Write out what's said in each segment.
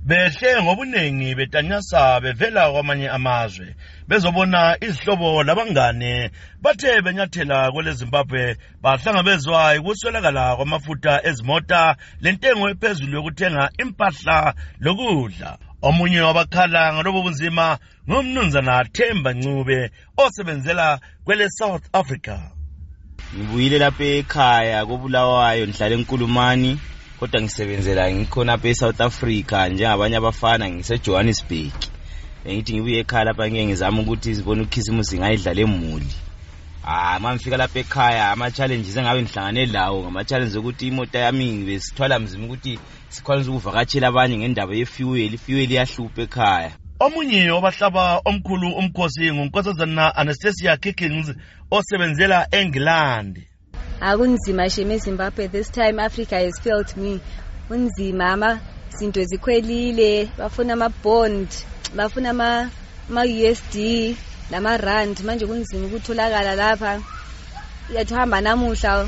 behle ngobunengi betanyasa bevela kwamanye amazwe bezobona izihlobo labangane bathe benyathela kwele Zimbabwe bahlangabezwa ukuswelakala kwamafutha ezimota lentengo ephezulu yokuthenga impahla lokudla. Omunye wabakhala ngalobo bunzima ngumnumzana Themba Ncube osebenzela kwele South Africa. Ngibuyile lapha ekhaya koBulawayo ngihlala eNkulumani kodwa ngisebenzela ngikhona lapha eSouth Africa njengabanye abafana ngiseJohannesburg. Ngithi ngibuye ekhaya lapha ngiyengizama ukuthi sibone ukhisimusi ngayidlala emuli. Mangifika lapha ekhaya ama challenges engabe ngihlangane lawo ngama challenges ukuthi imoto yami besithwala mzima ukuthi sikwanise ukuvakatshela abanye ngendaba yefuel iyahlupha ekhaya. Omunye wabahlaba omkhulu umkhosi nguNkosazana Anastasia Kickings osebenzela eNgilandi. Akunzima sheme Zimbabwe, this time Africa has failed me. Unzima izinto zikhwelile, bafuna ama bond, bafuna ama USD nama rand, manje kunzima ukutholakala lapha. Yathamba namuhla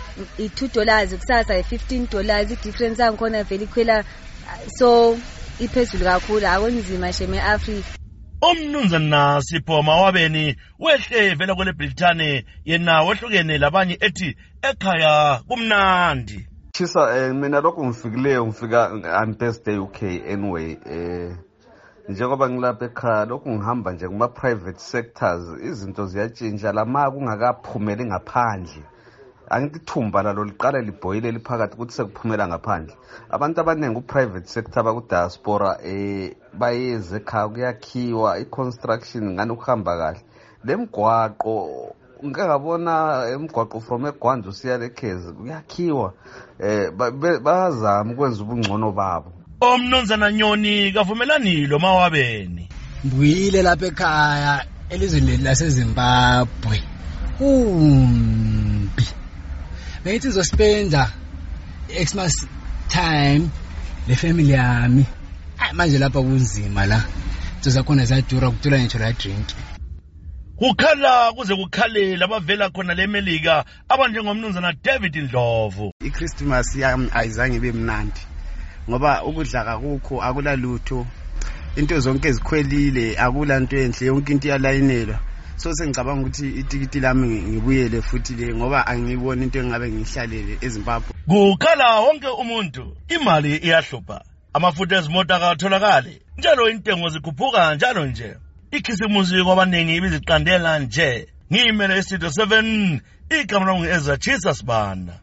$2 kusasa $15, i-difference yangikhona vele ikhwela so iphezulu kakhulu. Akunzima sheme Africa. Umnumzana Sipho Mawabeni wehle vela kwele Britane yena wehlukene labanye ethi ekhaya kumnandi. Chisa mina lokho ngifikileyo ngifika on Thursday UK anyway njengoba ngilapha ekhaya lokho ngihamba nje kuma private sectors izinto ziyatshintsha lama kungakaphumeli ngaphandle. Angithumba lalo liqala libhoyile liphakathi ukuthi sekuphumela ngaphandle. Abantu abanengi ku-private sector baku-diaspora bayeze ekhaya kuyakhiwa i-construction ngani ukuhamba kahle. Le mgwaqo ngingabona emgwaqo from eGwanzi usiya leKhezi kuyakhiwa bazama ukwenza ubungcono babo. Umnumzana Nyoni kavumelani lo Mawabeni. Mbuyile lapha ekhaya elizweni laseZimbabwe. Bengithi ngizospenda Xmas time le family yami. Manje lapha kunzima la. Izinto khona ziyadura kudura ngitsho la drink. Kukhala kuze kukhale labavela khona leMelika abanjengomnumzana David Ndlovu. iChristmas yami ayizange ibe mnandi ngoba ukudla akukho akula lutho. Into zonke ezikhwelile akula nto enhle yonke into iyalayinelwa. So sengicabanga ukuthi itikiti lami ngibuyele futhi le ngoba angiboni into engabe ngihlalele eZimbabwe. Kukhala wonke umuntu imali iyahlupha. Amafutha ezimota akatholakali. Njalo intengo zikhuphuka njalo nje. Ikhisimusi kwabanengi ibiziqandela nje. Ngimele iStudio 7 igama lonke ezaChisa Sibanda.